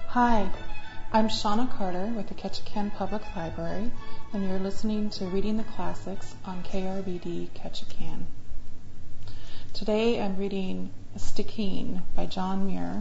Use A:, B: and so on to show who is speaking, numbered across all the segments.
A: Hi, I'm Shauna Carter with the Ketchikan Public Library, and you're listening to Reading the Classics on KRBD Ketchikan. Today I'm reading Stickeen by John Muir.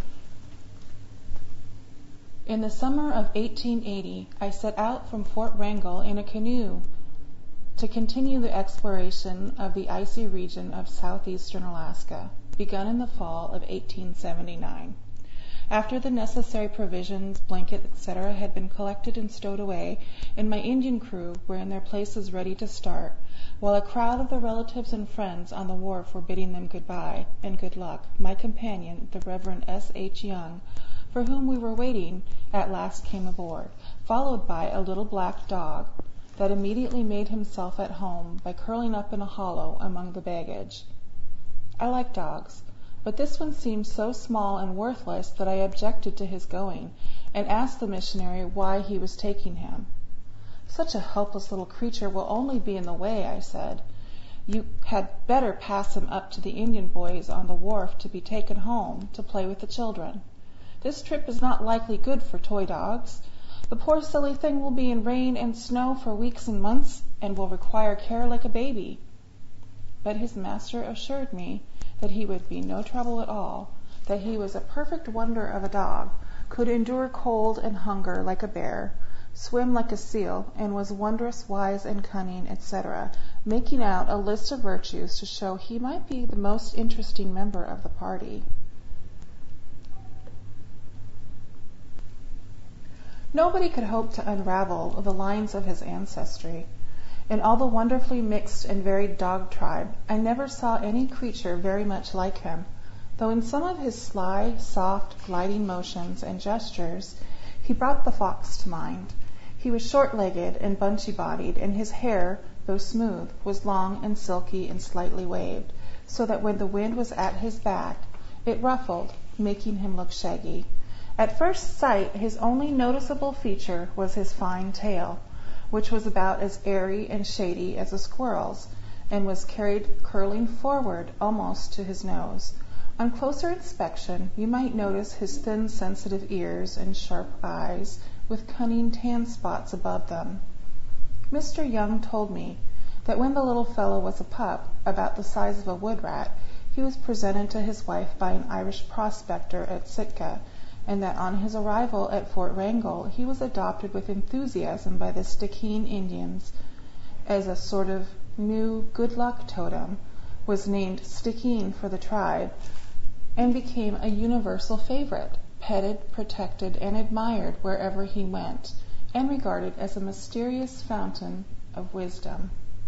A: In the summer of 1880, I set out from Fort Wrangell in a canoe to continue the exploration of the icy region of southeastern Alaska, begun in the fall of 1879. After the necessary provisions, blankets, etc., had been collected and stowed away, and my Indian crew were in their places ready to start, while a crowd of the relatives and friends on the wharf were bidding them goodbye and good luck, my companion, the Reverend S. H. Young, for whom we were waiting, at last came aboard, followed by a little black dog that immediately made himself at home by curling up in a hollow among the baggage. I like dogs, but this one seemed so small and worthless that I objected to his going, and asked the missionary why he was taking him. "Such a helpless little creature will only be in the way," I said. "You had better pass him up to the Indian boys on the wharf to be taken home to play with the children. This trip is not likely good for toy dogs. The poor silly thing will be in rain and snow for weeks and months, and will require care like a baby." But his master assured me that he would be no trouble at all, that he was a perfect wonder of a dog, could endure cold and hunger like a bear, swim like a seal, and was wondrous wise and cunning, etc., making out a list of virtues to show he might be the most interesting member of the party. Nobody could hope to unravel the lines of his ancestry. In all the wonderfully mixed and varied dog tribe, I never saw any creature very much like him, though in some of his sly, soft, gliding motions and gestures he brought the fox to mind. He was short-legged and bunchy-bodied, and his hair, though smooth, was long and silky and slightly waved, so that when the wind was at his back, it ruffled, making him look shaggy. At first sight, his only noticeable feature was his fine tail, which was about as airy and shady as a squirrel's, and was carried curling forward almost to his nose. On closer inspection, you might notice his thin, sensitive ears and sharp eyes, with cunning tan spots above them. Mr. Young told me that when the little fellow was a pup, about the size of a wood rat, he was presented to his wife by an Irish prospector at Sitka, and that on his arrival at Fort Wrangell he was adopted with enthusiasm by the Stickeen Indians as a sort of new good luck totem, was named Stickeen for the tribe, and became a universal favorite, petted, protected, and admired wherever he went, and regarded as a mysterious fountain of wisdom.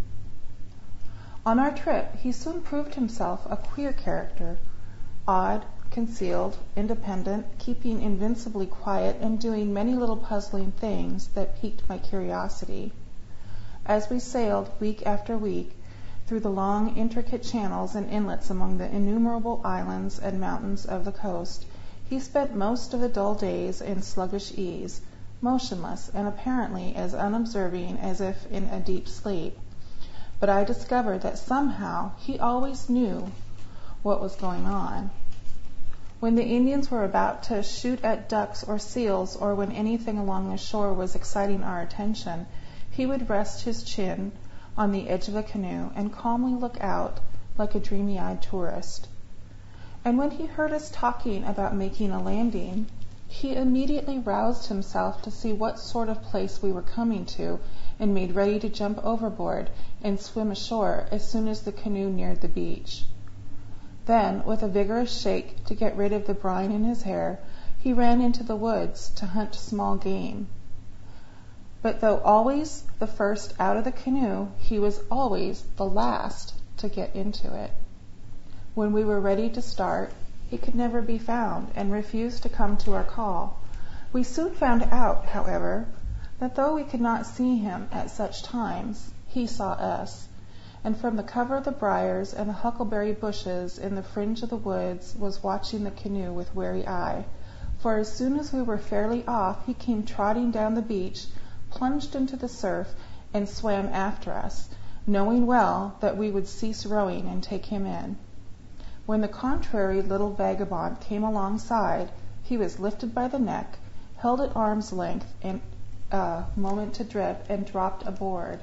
A: On our trip he soon proved himself a queer character, odd, concealed, independent, keeping invincibly quiet, and doing many little puzzling things that piqued my curiosity. As we sailed week after week through the long, intricate channels and inlets among the innumerable islands and mountains of the coast, he spent most of the dull days in sluggish ease, motionless and apparently as unobserving as if in a deep sleep. But I discovered that somehow he always knew what was going on. When the Indians were about to shoot at ducks or seals, or when anything along the shore was exciting our attention, he would rest his chin on the edge of a canoe and calmly look out like a dreamy-eyed tourist. And when he heard us talking about making a landing, he immediately roused himself to see what sort of place we were coming to, and made ready to jump overboard and swim ashore as soon as the canoe neared the beach. Then, with a vigorous shake to get rid of the brine in his hair, he ran into the woods to hunt small game. But though always the first out of the canoe, he was always the last to get into it. When we were ready to start, he could never be found, and refused to come to our call. We soon found out, however, that though we could not see him at such times, he saw us, and from the cover of the briars and the huckleberry bushes in the fringe of the woods was watching the canoe with wary eye, for as soon as we were fairly off he came trotting down the beach, plunged into the surf, and swam after us, knowing well that we would cease rowing and take him in. When the contrary little vagabond came alongside, He was lifted by the neck, held at arm's length and a moment to drip, and dropped aboard.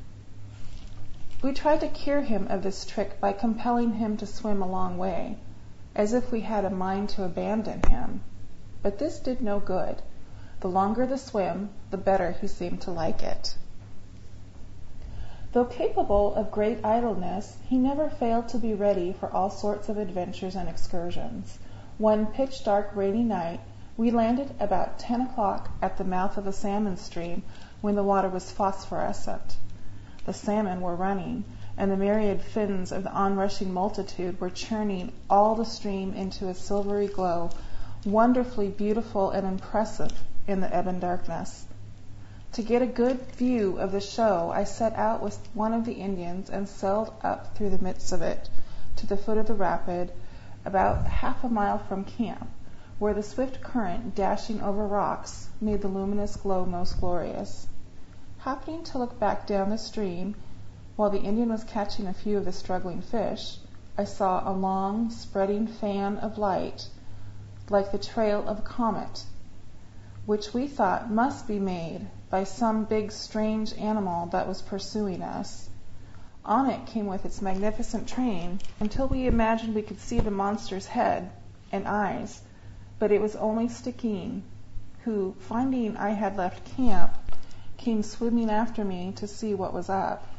A: We tried to cure him of this trick by compelling him to swim a long way, as if we had a mind to abandon him. But this did no good. The longer the swim, the better he seemed to like it. Though capable of great idleness, he never failed to be ready for all sorts of adventures and excursions. One pitch-dark rainy night, we landed about 10 o'clock at the mouth of a salmon stream when the water was phosphorescent. The salmon were running, and the myriad fins of the onrushing multitude were churning all the stream into a silvery glow, wonderfully beautiful and impressive in the ebon darkness. To get a good view of the show, I set out with one of the Indians and sailed up through the midst of it to the foot of the rapid, about half a mile from camp, where the swift current dashing over rocks made the luminous glow most glorious. Happening to look back down the stream, while the Indian was catching a few of the struggling fish, I saw a long, spreading fan of light, like the trail of a comet, which we thought must be made by some big strange animal that was pursuing us. On it came with its magnificent train, until we imagined we could see the monster's head and eyes, but it was only Stickeen, who, finding I had left camp, came swimming after me to see what was up.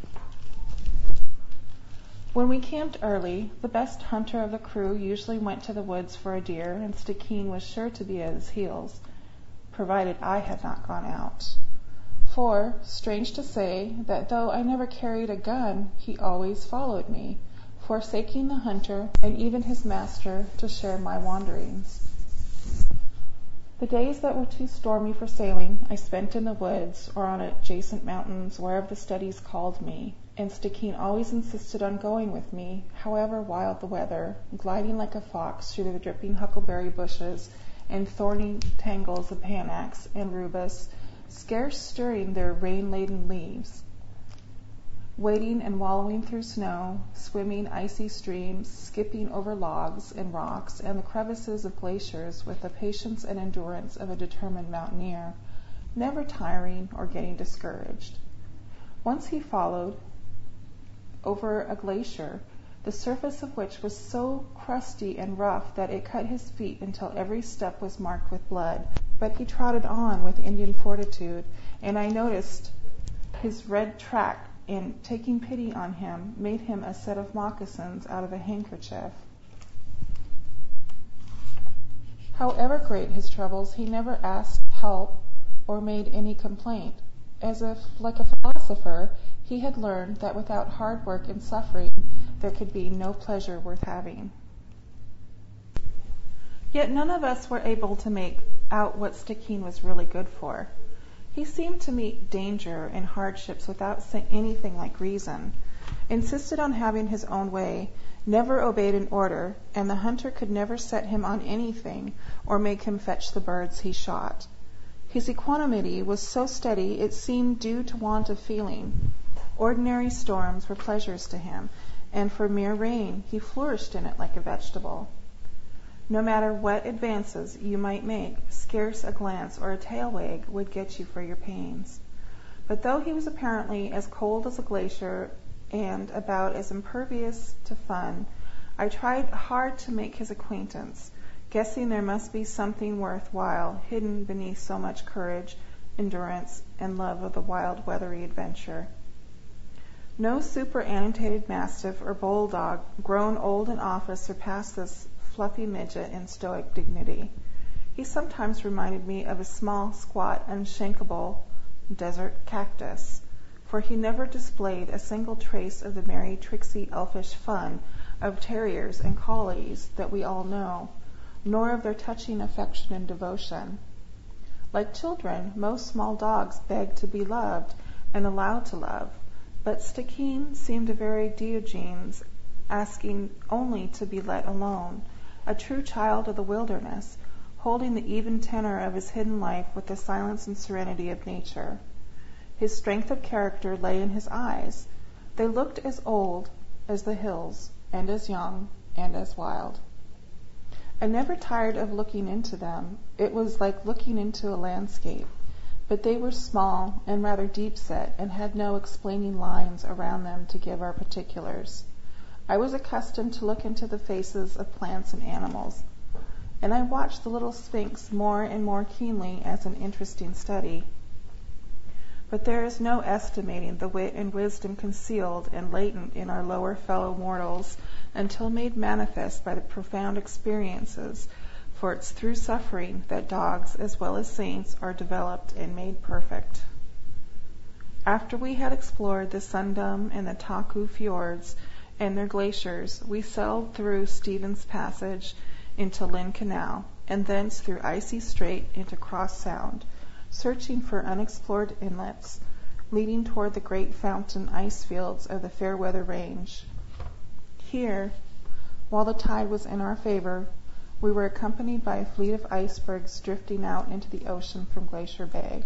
A: When we camped early, the best hunter of the crew usually went to the woods for a deer, and Stickeen was sure to be at his heels, provided I had not gone out. For, strange to say, that though I never carried a gun, he always followed me, forsaking the hunter and even his master to share my wanderings. The days that were too stormy for sailing I spent in the woods or on adjacent mountains, wherever the studies called me, and Stickeen always insisted on going with me, however wild the weather, gliding like a fox through the dripping huckleberry bushes and thorny tangles of panax and rubus, scarce stirring their rain-laden leaves, wading and wallowing through snow, swimming icy streams, skipping over logs and rocks and the crevices of glaciers with the patience and endurance of a determined mountaineer, never tiring or getting discouraged. Once he followed over a glacier, the surface of which was so crusty and rough that it cut his feet until every step was marked with blood, but he trotted on with Indian fortitude, and I noticed his red track, and taking pity on him, made him a set of moccasins out of a handkerchief. However great his troubles, he never asked help or made any complaint, as if, like a philosopher, he had learned that without hard work and suffering there could be no pleasure worth having. Yet none of us were able to make out what Stickeen was really good for. He seemed to meet danger and hardships without anything like reason, insisted on having his own way, never obeyed an order, and the hunter could never set him on anything or make him fetch the birds he shot. His equanimity was so steady it seemed due to want of feeling. Ordinary storms were pleasures to him, and for mere rain he flourished in it like a vegetable. No matter what advances you might make, scarce a glance or a tail wag would get you for your pains. But though he was apparently as cold as a glacier and about as impervious to fun, I tried hard to make his acquaintance, guessing there must be something worth while hidden beneath so much courage, endurance, and love of the wild, weathery adventure. No superannotated mastiff or bulldog, grown old in office, surpassed this fluffy midget in stoic dignity. He sometimes reminded me of a small, squat, unshankable desert cactus, for he never displayed a single trace of the merry, tricksy, elfish fun of terriers and collies that we all know, nor of their touching affection and devotion. Like children, most small dogs beg to be loved and allowed to love, but Stickeen seemed a very Diogenes, asking only to be let alone, a true child of the wilderness, holding the even tenor of his hidden life with the silence and serenity of nature. His strength of character lay in his eyes. They looked as old as the hills, and as young, and as wild. I never tired of looking into them. It was like looking into a landscape. But they were small and rather deep-set, and had no explaining lines around them to give our particulars. I was accustomed to look into the faces of plants and animals, and I watched the little sphinx more and more keenly as an interesting study. But there is no estimating the wit and wisdom concealed and latent in our lower fellow mortals until made manifest by the profound experiences, for it's through suffering that dogs as well as saints are developed and made perfect. After we had explored the Sundom and the Taku fjords and their glaciers, we sailed through Stevens Passage into Lynn Canal, and thence through Icy Strait into Cross Sound, searching for unexplored inlets, leading toward the great fountain ice fields of the Fairweather Range. Here, while the tide was in our favor, we were accompanied by a fleet of icebergs drifting out into the ocean from Glacier Bay.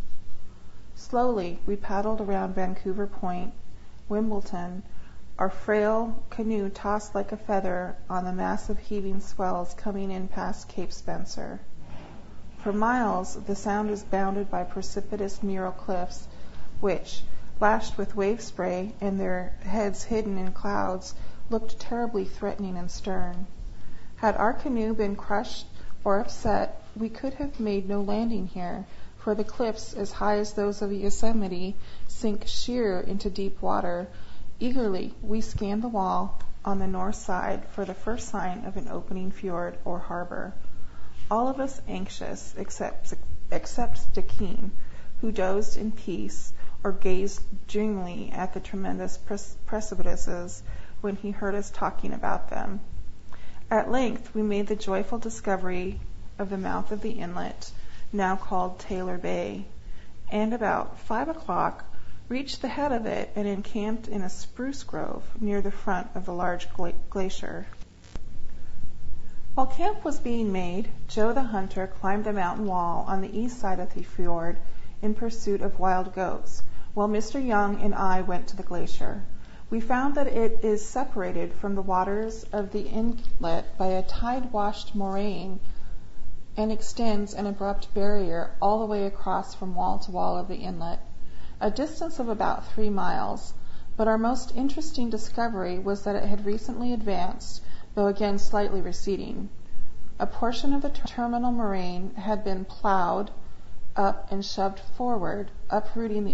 A: Slowly, we paddled around Vancouver Point, Wimbledon, our frail canoe tossed like a feather on the massive heaving swells coming in past Cape Spencer. For miles, the Sound is bounded by precipitous mural cliffs, which, lashed with wave spray and their heads hidden in clouds, looked terribly threatening and stern. Had our canoe been crushed or upset, we could have made no landing here, for the cliffs, as high as those of Yosemite, sink sheer into deep water. Eagerly, we scanned the wall on the north side for the first sign of an opening fjord or harbor. All of us anxious, except Stikeen, who dozed in peace or gazed dreamily at the tremendous precipices when he heard us talking about them. At length we made the joyful discovery of the mouth of the inlet, now called Taylor Bay, and about 5 o'clock reached the head of it and encamped in a spruce grove near the front of the large glacier. While camp was being made, Joe the hunter climbed the mountain wall on the east side of the fjord in pursuit of wild goats, while Mr. Young and I went to the glacier. We found that it is separated from the waters of the inlet by a tide-washed moraine and extends an abrupt barrier all the way across from wall to wall of the inlet, a distance of about 3 miles. But our most interesting discovery was that it had recently advanced, though again slightly receding. A portion of the terminal moraine had been plowed up and shoved forward, uprooting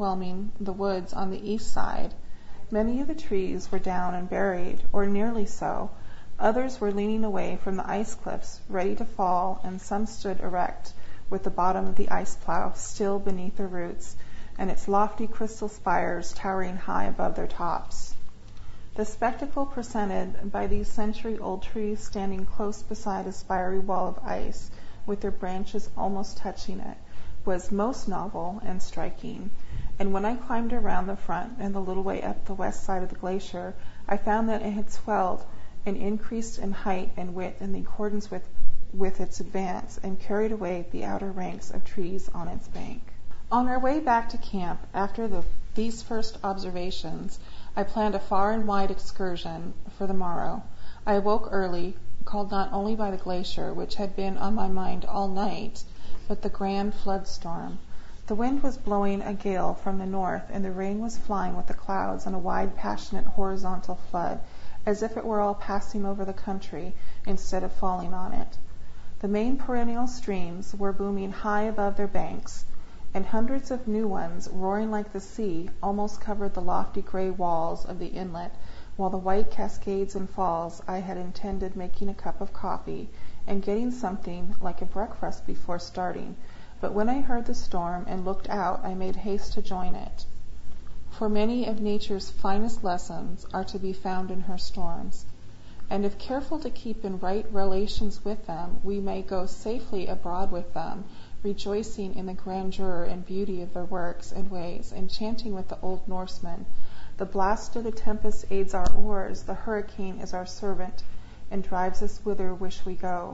A: the woods on the east side. Many of the trees were down and buried, or nearly so. Others were leaning away from the ice cliffs, ready to fall, and some stood erect, with the bottom of the ice plow still beneath their roots, and its lofty crystal spires towering high above their tops. The spectacle presented by these century-old trees standing close beside a spiry wall of ice, with their branches almost touching it, was most novel and striking. And when I climbed around the front and the little way up the west side of the glacier, I found that it had swelled and increased in height and width in accordance with its advance, and carried away the outer ranks of trees on its bank. On our way back to camp, after these first observations, I planned a far and wide excursion for the morrow. I awoke early, called not only by the glacier, which had been on my mind all night, but the grand flood storm. The wind was blowing a gale from the north, and the rain was flying with the clouds in a wide, passionate, horizontal flood, as if it were all passing over the country instead of falling on it. The main perennial streams were booming high above their banks, and hundreds of new ones, roaring like the sea, almost covered the lofty gray walls of the inlet, while the white cascades and falls. I had intended making a cup of coffee and getting something like a breakfast before starting, but when I heard the storm and looked out, I made haste to join it. For many of nature's finest lessons are to be found in her storms, and if careful to keep in right relations with them, we may go safely abroad with them, rejoicing in the grandeur and beauty of their works and ways, and chanting with the old Norsemen, "The blast of the tempest aids our oars, the hurricane is our servant, and drives us whither wish we go."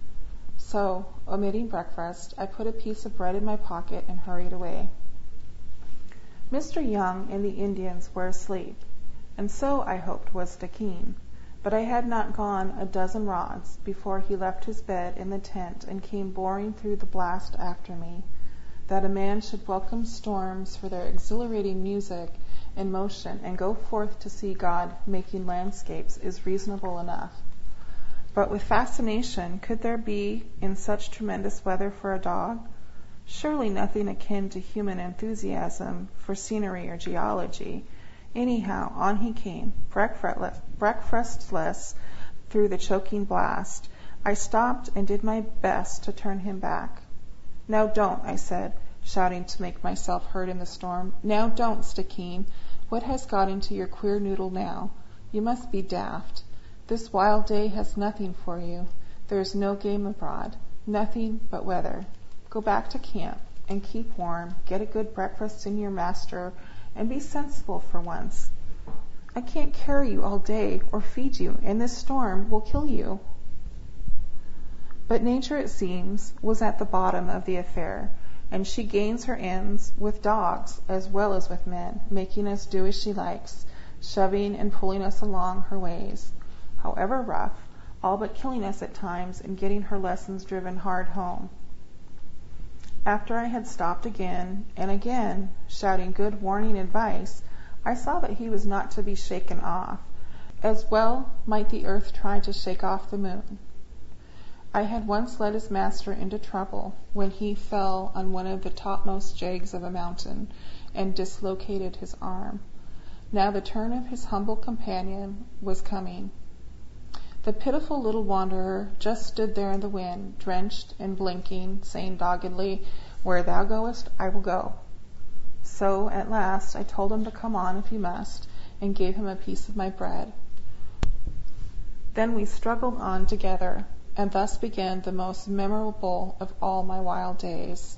A: So, omitting breakfast, I put a piece of bread in my pocket and hurried away. Mr. Young and the Indians were asleep, and so, I hoped, was Stikeen. But I had not gone a dozen rods before he left his bed in the tent and came boring through the blast after me. That a man should welcome storms for their exhilarating music and motion and go forth to see God making landscapes is reasonable enough. But with fascination could there be in such tremendous weather for a dog? Surely nothing akin to human enthusiasm for scenery or geology. Anyhow, on he came, breakfastless through the choking blast. I stopped and did my best to turn him back. "Now don't," I said, shouting to make myself heard in the storm. "Now don't, Stickeen. What has got into your queer noodle now? You must be daft. This wild day has nothing for you. There is no game abroad. Nothing but weather. Go back to camp and keep warm, get a good breakfast in your master, and be sensible for once. I can't carry you all day or feed you, and this storm will kill you." But nature, it seems, was at the bottom of the affair, and she gains her ends with dogs as well as with men, making us do as she likes, shoving and pulling us along her ways, however rough, all but killing us at times and getting her lessons driven hard home. After I had stopped again and again, shouting good warning advice, I saw that he was not to be shaken off. As well might the earth try to shake off the moon. I had once led his master into trouble when he fell on one of the topmost jags of a mountain and dislocated his arm. Now the turn of his humble companion was coming. The pitiful little wanderer just stood there in the wind, drenched and blinking, saying doggedly, "Where thou goest, I will go." So, at last, I told him to come on if he must, and gave him a piece of my bread. Then we struggled on together, and thus began the most memorable of all my wild days.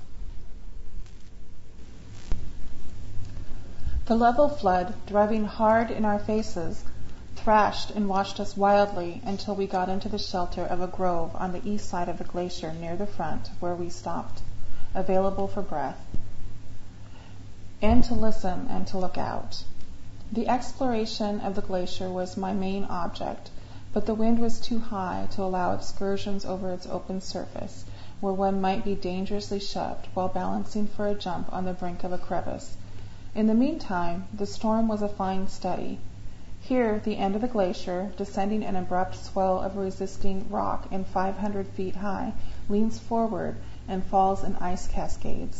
A: The level flood, driving hard in our faces, thrashed and washed us wildly until we got into the shelter of a grove on the east side of the glacier near the front, where we stopped, available for breath, and to listen and to look out. The exploration of the glacier was my main object, but the wind was too high to allow excursions over its open surface, where one might be dangerously shoved while balancing for a jump on the brink of a crevice. In the meantime, the storm was a fine study. Here, the end of the glacier, descending an abrupt swell of resisting rock and 500 feet high, leans forward and falls in ice cascades.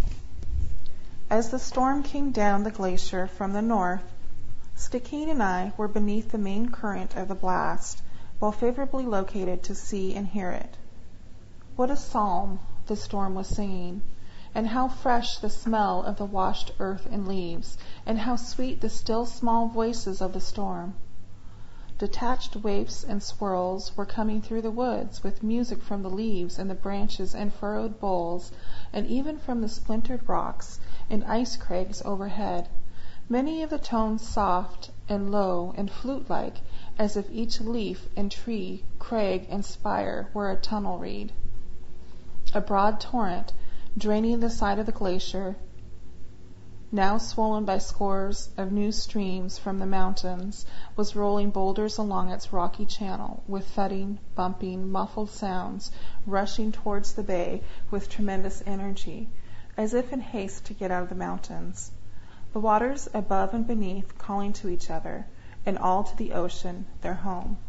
A: As the storm came down the glacier from the north, Stickeen and I were beneath the main current of the blast, while favorably located to see and hear it. What a psalm the storm was singing! And how fresh the smell of the washed earth and leaves, and how sweet the still small voices of the storm. Detached waifs and swirls were coming through the woods, with music from the leaves and the branches and furrowed boles, and even from the splintered rocks and ice crags overhead, many of the tones soft and low and flute-like, as if each leaf and tree, crag and spire were a tunnel reed. A broad torrent, draining the side of the glacier, now swollen by scores of new streams from the mountains, was rolling boulders along its rocky channel, with thudding, bumping, muffled sounds, rushing towards the bay with tremendous energy, as if in haste to get out of the mountains. The waters above and beneath calling to each other, and all to the ocean, their home.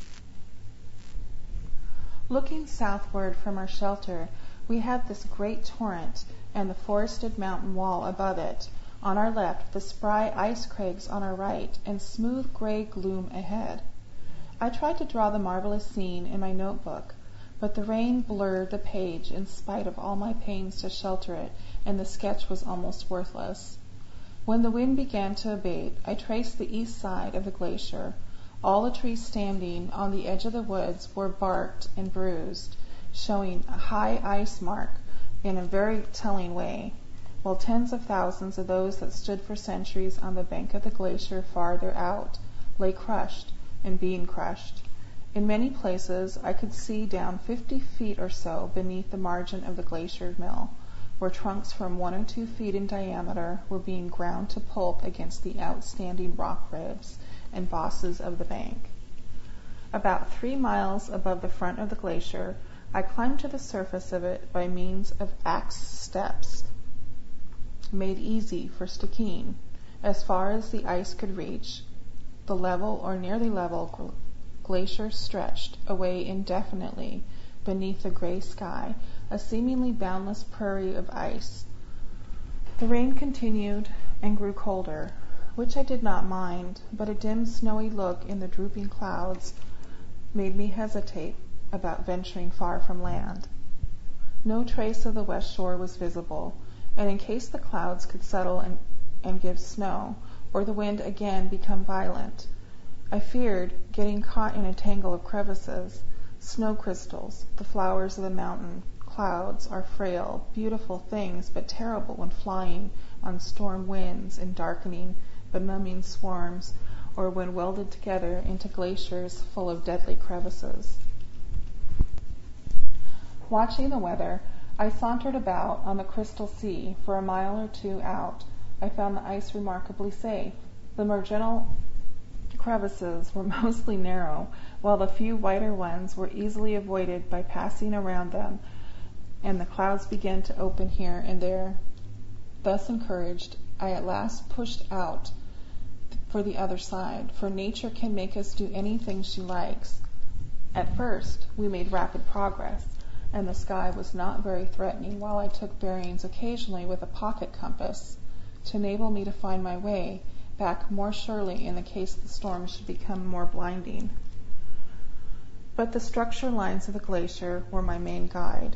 A: Looking southward from our shelter, we had this great torrent and the forested mountain wall above it. On our left, the spry ice crags on our right, and smooth gray gloom ahead. I tried to draw the marvelous scene in my notebook, but the rain blurred the page in spite of all my pains to shelter it, and the sketch was almost worthless. When the wind began to abate, I traced the east side of the glacier. All the trees standing on the edge of the woods were barked and bruised, showing a high ice mark in a very telling way, while tens of thousands of those that stood for centuries on the bank of the glacier farther out lay crushed and being crushed. In many places I could see down 50 feet or so beneath the margin of the glacier mill, where trunks from 1 or 2 feet in diameter were being ground to pulp against the outstanding rock ribs and bosses of the bank. About 3 miles above the front of the glacier, I climbed to the surface of it by means of axe steps, made easy for Stikine. As far as the ice could reach, the level or nearly level glacier stretched away indefinitely beneath the gray sky, a seemingly boundless prairie of ice. The rain continued and grew colder, which I did not mind, but a dim snowy look in the drooping clouds made me hesitate about venturing far from land. No trace of the west shore was visible, and in case the clouds could settle and give snow, or the wind again become violent, I feared getting caught in a tangle of crevices. Snow crystals, the flowers of the mountain clouds, are frail, beautiful things, but terrible when flying on storm winds in darkening, benumbing swarms, or when welded together into glaciers full of deadly crevices. Watching the weather, I sauntered about on the crystal sea. For a mile or two out, I found the ice remarkably safe. The marginal crevices were mostly narrow, while the few wider ones were easily avoided by passing around them, and the clouds began to open here and there. Thus encouraged, I at last pushed out for the other side, for nature can make us do anything she likes. At first, we made rapid progress, and the sky was not very threatening, while I took bearings occasionally with a pocket compass to enable me to find my way back more surely in the case the storm should become more blinding. But the structure lines of the glacier were my main guide.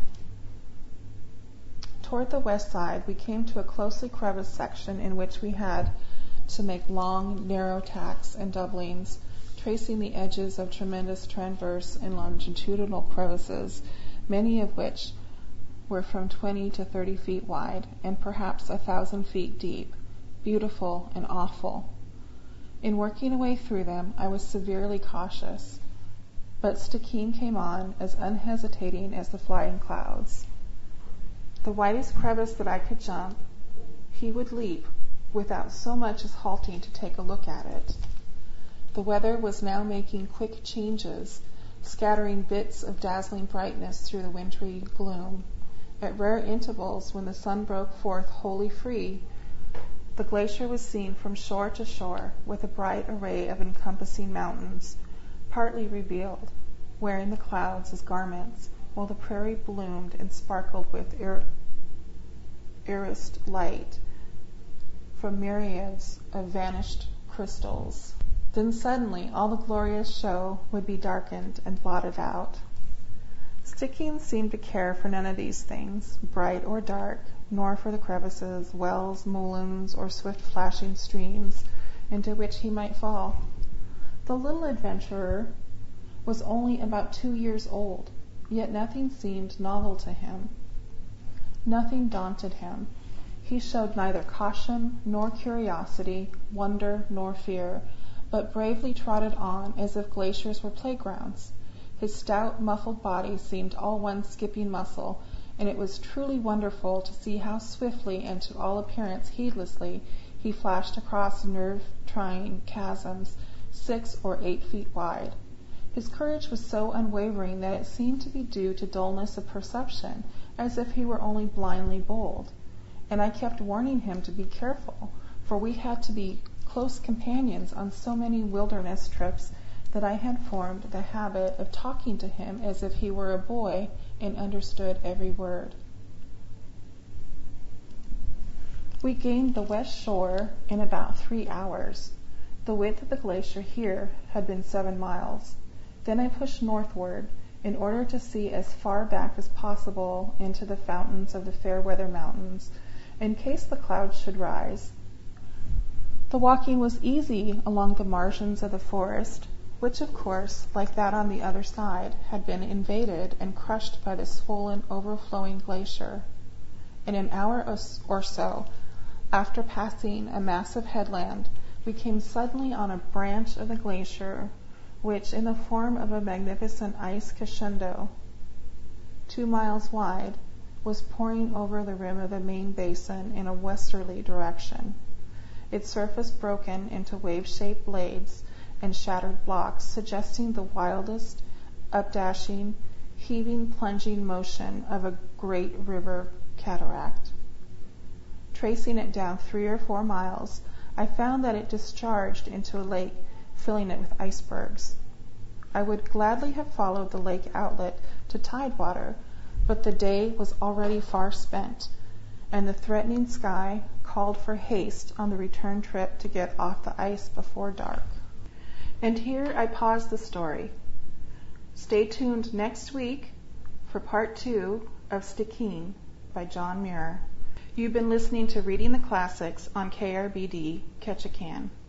A: Toward the west side, we came to a closely creviced section in which we had to make long, narrow tacks and doublings, tracing the edges of tremendous transverse and longitudinal crevices, many of which were from 20 to 30 feet wide and perhaps 1,000 feet deep, beautiful and awful. In working a way through them, I was severely cautious, but Stikine came on as unhesitating as the flying clouds. The widest crevice that I could jump, he would leap without so much as halting to take a look at it. The weather was now making quick changes, scattering bits of dazzling brightness through the wintry gloom. At rare intervals, when the sun broke forth wholly free, the glacier was seen from shore to shore with a bright array of encompassing mountains, partly revealed, wearing the clouds as garments, while the prairie bloomed and sparkled with irised light from myriads of vanished crystals. Then suddenly all the glorious show would be darkened and blotted out. Stikine seemed to care for none of these things, bright or dark, nor for the crevices, wells, moulins, or swift flashing streams into which he might fall. The little adventurer was only about 2 years old, yet nothing seemed novel to him. Nothing daunted him. He showed neither caution nor curiosity, wonder nor fear, but bravely trotted on as if glaciers were playgrounds. His stout, muffled body seemed all one skipping muscle, and it was truly wonderful to see how swiftly and to all appearance heedlessly he flashed across nerve-trying chasms 6 or 8 feet wide. His courage was so unwavering that it seemed to be due to dullness of perception, as if he were only blindly bold. And I kept warning him to be careful, for we had to be close companions on so many wilderness trips that I had formed the habit of talking to him as if he were a boy and understood every word. We gained the west shore in about 3 hours. The width of the glacier here had been 7 miles. Then I pushed northward in order to see as far back as possible into the fountains of the Fairweather Mountains, in case the clouds should rise. The walking was easy along the margins of the forest, which of course, like that on the other side, had been invaded and crushed by the swollen, overflowing glacier. In an hour or so, after passing a massive headland, we came suddenly on a branch of the glacier, which, in the form of a magnificent ice crescendo, 2 miles wide, was pouring over the rim of the main basin in a westerly direction, its surface broken into wave-shaped blades and shattered blocks, suggesting the wildest, updashing, heaving, plunging motion of a great river cataract. Tracing it down 3 or 4 miles, I found that it discharged into a lake, filling it with icebergs. I would gladly have followed the lake outlet to tidewater, but the day was already far spent, and the threatening sky called for haste on the return trip to get off the ice before dark. And here I pause the story. Stay tuned next week for part 2 of Stikine by John Muir. You've been listening to Reading the Classics on KRBD Ketchikan.